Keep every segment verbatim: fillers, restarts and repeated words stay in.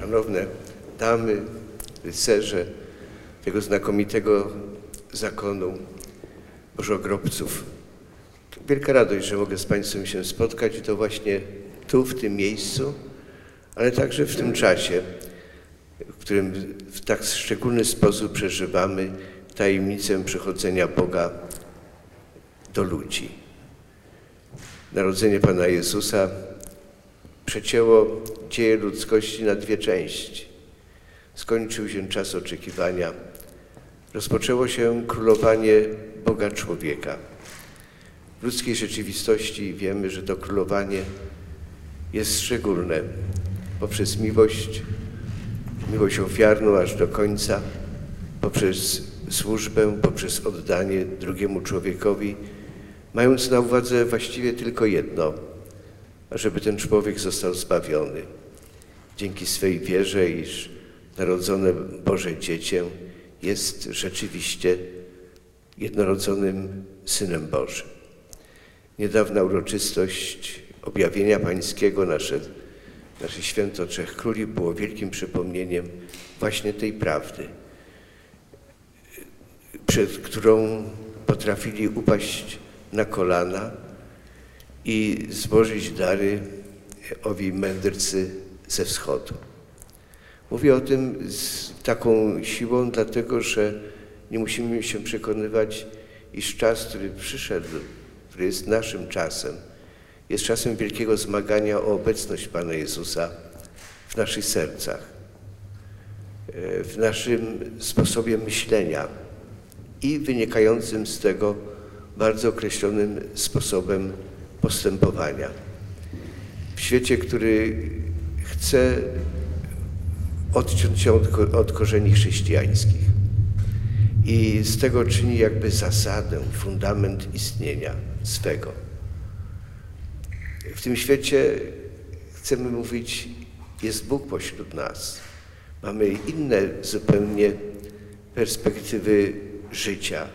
szanowne damy, rycerze tego znakomitego zakonu Bożogrobców. Wielka radość, że mogę z Państwem się spotkać i to właśnie tu, w tym miejscu, ale także w tym czasie, w którym w tak szczególny sposób przeżywamy tajemnicę przychodzenia Boga do ludzi. Narodzenie Pana Jezusa przecięło dzieje ludzkości na dwie części. Skończył się czas oczekiwania. Rozpoczęło się królowanie Boga człowieka. W ludzkiej rzeczywistości wiemy, że to królowanie jest szczególne poprzez miłość, miłość ofiarną aż do końca, poprzez służbę, poprzez oddanie drugiemu człowiekowi, mając na uwadze właściwie tylko jedno, ażeby ten człowiek został zbawiony. Dzięki swej wierze, iż narodzone Boże Dziecię jest rzeczywiście jednorodzonym Synem Bożym. Niedawna uroczystość objawienia Pańskiego, nasze, nasze święto Trzech Króli, było wielkim przypomnieniem właśnie tej prawdy, przed którą potrafili upaść na kolana i złożyć dary owi mędrcy ze wschodu. Mówię o tym z taką siłą, dlatego że nie musimy się przekonywać, iż czas, który przyszedł, który jest naszym czasem, jest czasem wielkiego zmagania o obecność Pana Jezusa w naszych sercach, w naszym sposobie myślenia i wynikającym z tego bardzo określonym sposobem postępowania. W świecie, który chce odciąć się od, od korzeni chrześcijańskich i z tego czyni jakby zasadę, fundament istnienia swego. W tym świecie chcemy mówić, jest Bóg pośród nas. Mamy inne zupełnie perspektywy życia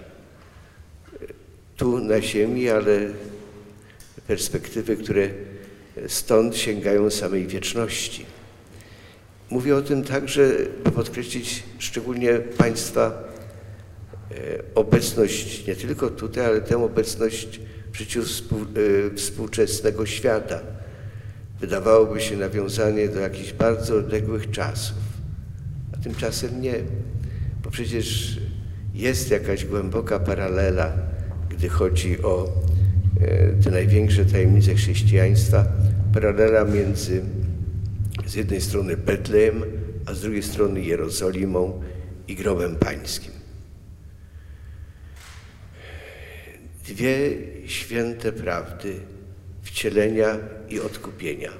tu na ziemi, ale perspektywy, które stąd sięgają samej wieczności. Mówię o tym także, by podkreślić szczególnie Państwa obecność nie tylko tutaj, ale tę obecność w życiu współ, współczesnego świata. Wydawałoby się nawiązanie do jakichś bardzo odległych czasów, a tymczasem nie, bo przecież jest jakaś głęboka paralela, gdy chodzi o te największe tajemnice chrześcijaństwa, paralela między z jednej strony Betlejem, a z drugiej strony Jerozolimą i grobem pańskim. Dwie święte prawdy wcielenia i odkupienia.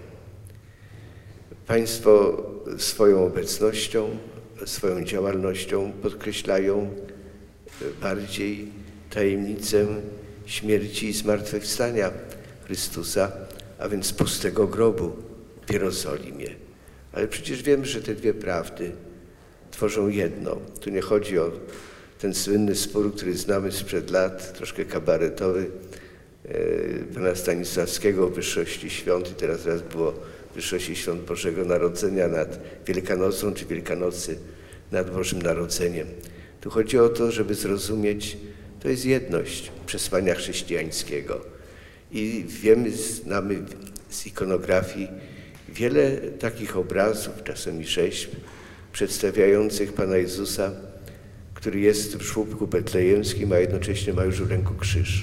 Państwo swoją obecnością, swoją działalnością podkreślają bardziej tajemnicę śmierci i zmartwychwstania Chrystusa, a więc pustego grobu w Jerozolimie. Ale przecież wiemy, że te dwie prawdy tworzą jedno. Tu nie chodzi o ten słynny spór, który znamy sprzed lat, troszkę kabaretowy, pana Stanisławskiego o wyższości świąt i teraz raz było wyższości świąt Bożego Narodzenia nad Wielkanocą czy Wielkanocy nad Bożym Narodzeniem. Tu chodzi o to, żeby zrozumieć, to jest jedność przesłania chrześcijańskiego. I wiemy, znamy z ikonografii wiele takich obrazów, czasem i rzeźb, przedstawiających Pana Jezusa, który jest w żłóbku betlejemskim, a jednocześnie ma już w ręku krzyż.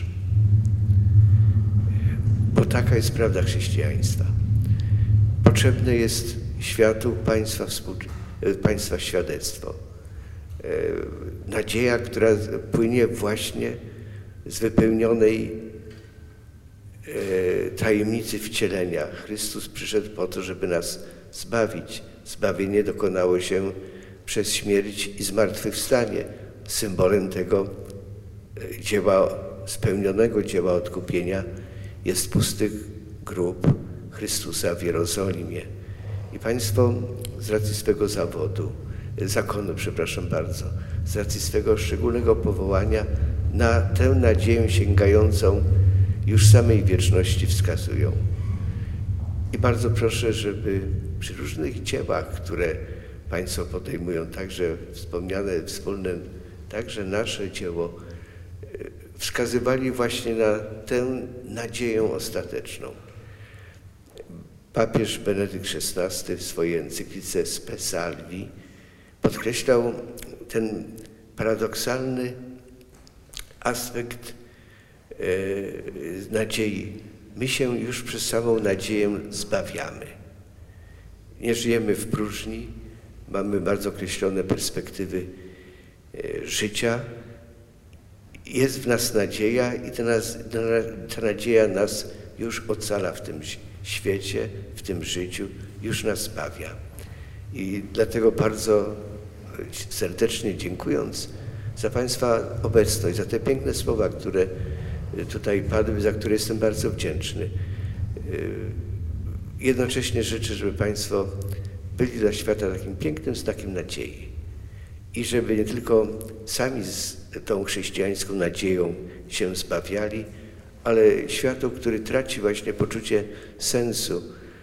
Bo taka jest prawda chrześcijaństwa. Potrzebne jest światu państwa, państwa świadectwo. Nadzieja, która płynie właśnie z wypełnionej tajemnicy wcielenia. Chrystus przyszedł po to, żeby nas zbawić. Zbawienie dokonało się przez śmierć i zmartwychwstanie. Symbolem tego dzieła, spełnionego dzieła odkupienia jest pusty grób Chrystusa w Jerozolimie. I Państwo z racji swego zawodu, zakonu, przepraszam bardzo, z racji swego szczególnego powołania na tę nadzieję sięgającą już samej wieczności wskazują. I bardzo proszę, żeby przy różnych dziełach, które Państwo podejmują, także wspomniane wspólne, także nasze dzieło, wskazywali właśnie na tę nadzieję ostateczną. Papież Benedykt szesnasty w swojej encyklice Spe Salvi podkreślał ten paradoksalny aspekt e, nadziei. My się już przez samą nadzieję zbawiamy. Nie żyjemy w próżni, mamy bardzo określone perspektywy e, życia. Jest w nas nadzieja i ta, nas, ta nadzieja nas już ocala w tym świecie, w tym życiu, już nas zbawia. I dlatego bardzo serdecznie dziękując za Państwa obecność, za te piękne słowa, które tutaj padły, za które jestem bardzo wdzięczny. Jednocześnie życzę, żeby Państwo byli dla świata takim pięknym znakiem nadziei i żeby nie tylko sami z tą chrześcijańską nadzieją się zbawiali, ale światu, który traci właśnie poczucie sensu,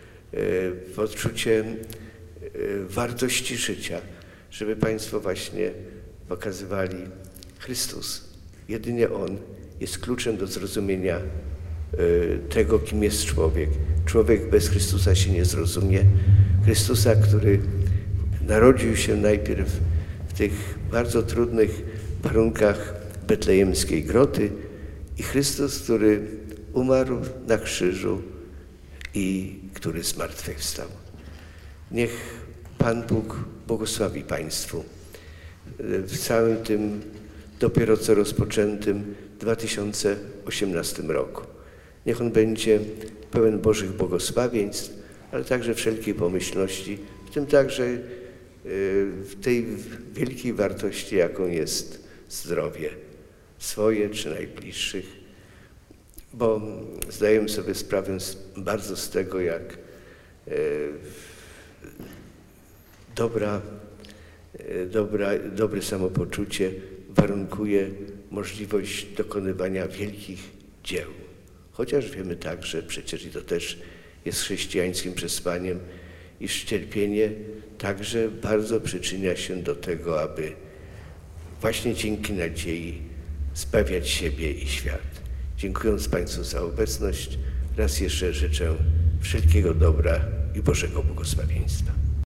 poczucie wartości życia, żeby Państwo właśnie pokazywali Chrystus. Jedynie On jest kluczem do zrozumienia tego, kim jest człowiek. Człowiek bez Chrystusa się nie zrozumie. Chrystusa, który narodził się najpierw w tych bardzo trudnych warunkach betlejemskiej groty i Chrystus, który umarł na krzyżu i który zmartwychwstał. Niech Pan Bóg błogosławi Państwu w całym tym dopiero co rozpoczętym dwa tysiące osiemnastym roku. Niech on będzie pełen Bożych błogosławieństw, ale także wszelkiej pomyślności, w tym także w tej wielkiej wartości, jaką jest zdrowie swoje czy najbliższych, bo zdajemy sobie sprawę bardzo z tego, jak dobra, dobra, dobre samopoczucie warunkuje możliwość dokonywania wielkich dzieł. Chociaż wiemy także, przecież i to też jest chrześcijańskim przesłaniem, iż cierpienie także bardzo przyczynia się do tego, aby właśnie dzięki nadziei zbawiać siebie i świat. Dziękując Państwu za obecność, raz jeszcze życzę wszelkiego dobra i Bożego błogosławieństwa.